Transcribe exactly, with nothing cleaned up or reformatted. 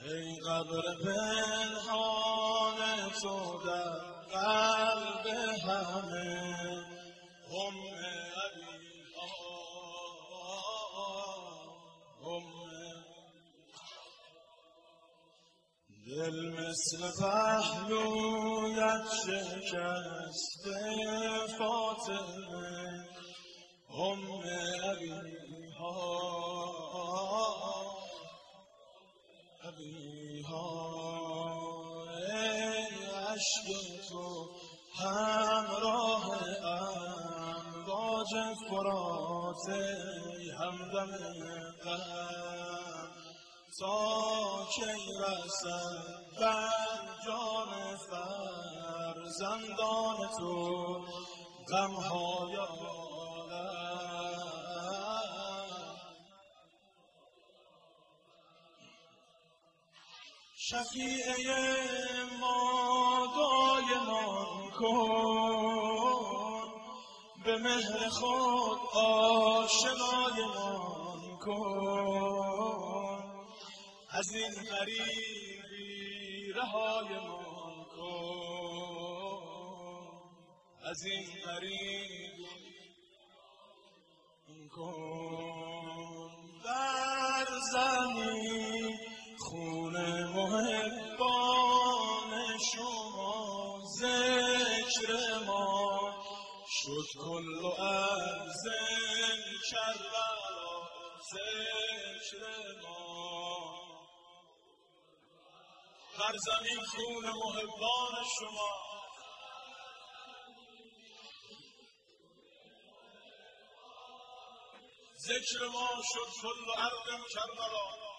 ای قبر پنهان تو در قلب همه ام علیها ام دل مثل پهلویت شکسته فاطمه ام علیها علیها ای عشق تو همراه امواج فرات همدم غم تا کی رسد بر جان فرزندان تو غمهای عالم شفیع ما دایمان کن به مهر خود آشنایمان کن از این غریبی رهایمان کن از این غریبی کن در زمین خون محبان شما ذکر ما شد کل و عرض کربلا ذکر ما در زمین خون محبان شما ذکر ما شد کل و عرض کربلا